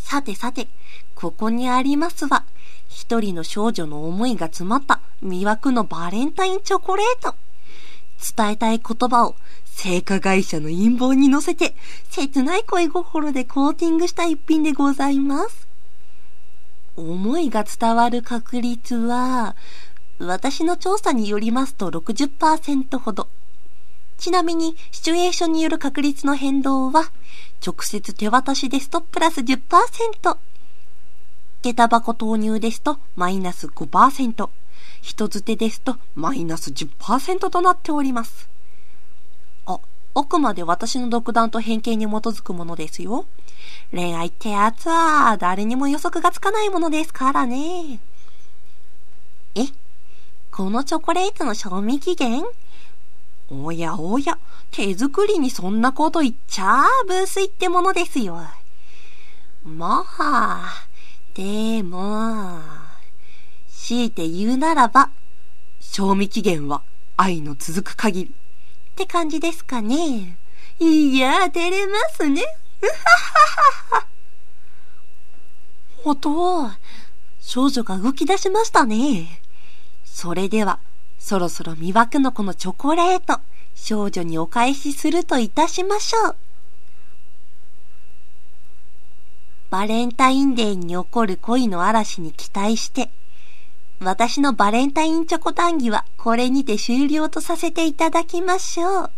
さてさて、ここにありますは、一人の少女の思いが詰まった魅惑のバレンタインチョコレート。伝えたい言葉を製菓会社の陰謀に乗せて、切ない恋心でコーティングした一品でございます。思いが伝わる確率は、私の調査によりますと 60% ほど。ちなみに、シチュエーションによる確率の変動は、直接手渡しですとプラス 10%。下駄箱投入ですとマイナス 5%。人づてですとマイナス 10% となっております。あくまで私の独断と偏見に基づくものですよ。恋愛ってやつは誰にも予測がつかないものですからね。このチョコレートの賞味期限？おやおや、手作りにそんなこと言っちゃブスいってものですよ。まあ、でも、強いて言うならば、賞味期限は愛の続く限りって感じですかね。いや、照れますね。おと、少女が動き出しましたね。それでは、そろそろ魅惑のこのチョコレート、少女にお返しするといたしましょう。バレンタインデーに起こる恋の嵐に期待して、私のバレンタインチョコ談義はこれにて終了とさせていただきましょう。